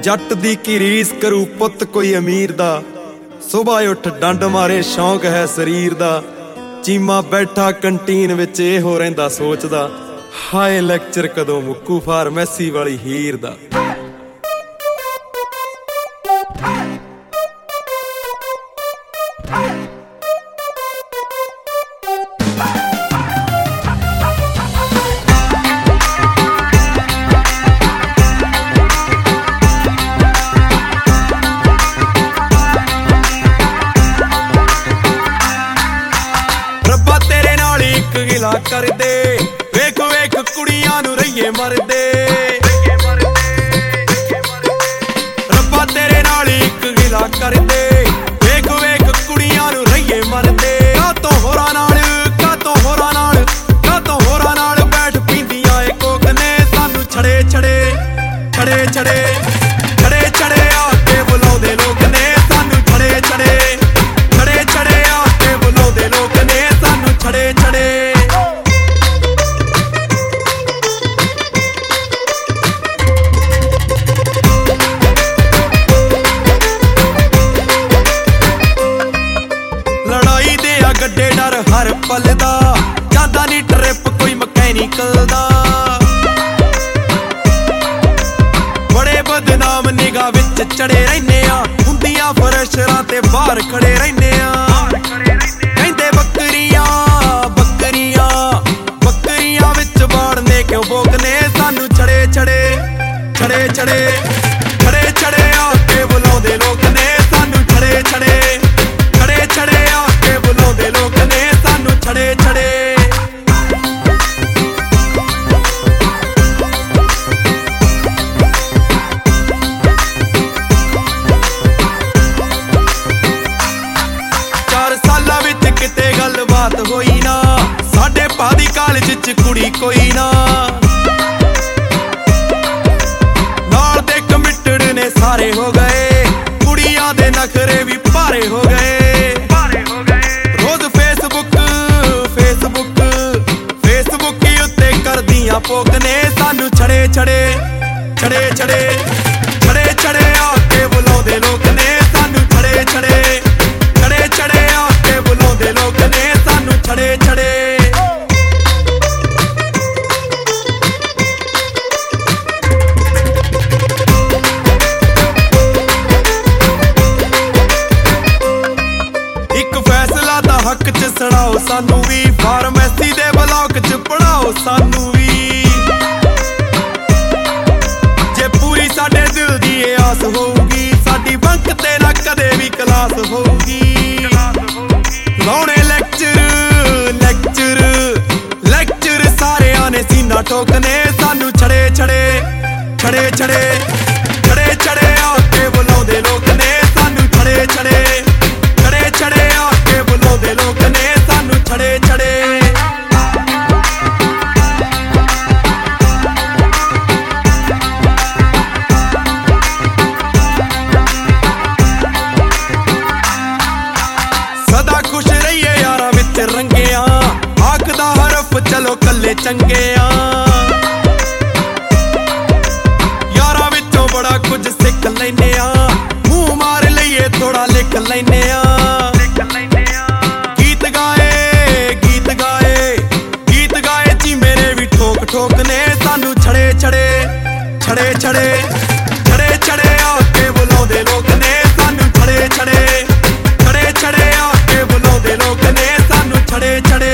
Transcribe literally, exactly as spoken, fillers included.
जट दी की रीस करू पुत कोई अमीर दा, सुबह उठ डंड मारे शौक है शरीर दा। चीमा बैठा कंटीन विच इहो रहिंदा सोचदा, हाय लैक्चर कदों मुक्कू फार्मेसी वाली हीर दा। कर दे वेख वेख कुड़ियां नू रहिए मरदे, रब्बा तेरे नाल इक गिला कर दे वेख वेख कुड़ियां नू रहिए मरदे। कातों होरां नाल कातों होरां नाल कातों होरां नाल बैठ पींदियां ए कोक ने सानू छड़े छड़े छड़े छड़े छड़े छड़े आके बुलाउंदे लोक ने सानू छड़े छड़े छड़े छड़े आके बुलाउंदे लोक ने सानू छड़े छड़े। गड्डे डर हर पल दा जांदा नी ट्रिप कोई मैकेनिकल दा, बड़े बदनाम निगाह विच चढ़े रहिने आ हुंदियां फरशरां ते बाहर खड़े रहिने आ। कहंदे बकरियां बकरियां बकरियां विच बाड़ने क्यों बोकने सानू छड़े छड़े छड़े छड़े छड़े छड़े आके बुलाउंदे लोक ने सानू छड़े छड़े छड़े छड़े आके बुलाउंदे लोक ने सानू छड़े छड़े। चार सालां विच किते गलबात होई ना, साडे पादी कॉलेज च कुड़ी कोई ना, नाल दे कमिटेड ने सारे हो गए, कुड़ियां दे नखरे भी भारे हो गए। पोक ने सानू छड़े छड़े छड़े छड़े छड़े छड़े आके बुलाउंदे लोक ने सानू छड़े छड़े छड़े छड़े आके बुलाउंदे लोक ने सानू छड़े छड़े। एक फैसला दा हक च सुनाओ सानू भी, फार्मेसी दे ब्लॉक च पढ़ाओ सानू भी। आस होगी साडी बंक ते ना कदे भी क्लास होगी। लाउणे लेक्चर लेक्चर लेक्चर सारे आने सीना ठोकने सानू छड़े छड़े छड़े छड़े छड़े छड़े आके बुलाउंदे लोक ने सानू छड़े छड़े छड़े छड़े आके बुलाउंदे लोक ने सानू छड़े छड़े। रंगे आखदा हरफ चलो कल्ले चंगे आ, यारा विचों बड़ा कुछ सिख लैने आ, मुंह मार लईए थोड़ा लिख लैने आ। गीत गाए गीत गाए गीत गाए जी मेरे भी ठोक ठोक ने सानू छड़े छड़े छड़े छड़े छड़े छड़े आके बुलाउंदे लोक ने सानू छड़े छड़े छड़े छड़े आके बुलाउंदे लोक ने सानू छड़े छड़े।